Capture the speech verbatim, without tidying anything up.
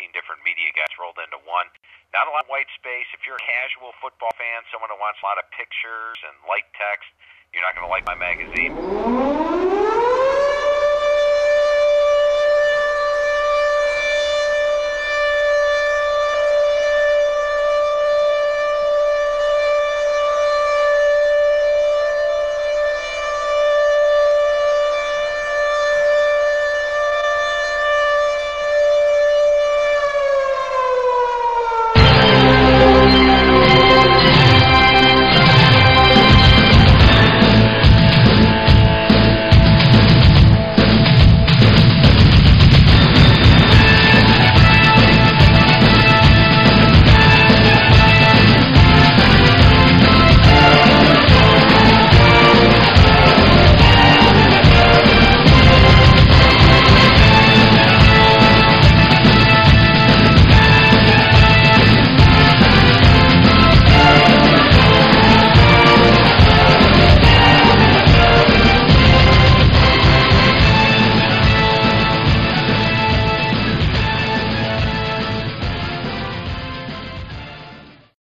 fifteen different media guys rolled into one. Not a lot of white space. If you're a casual football fan, someone who wants a lot of pictures and light text, you're not going to like my magazine.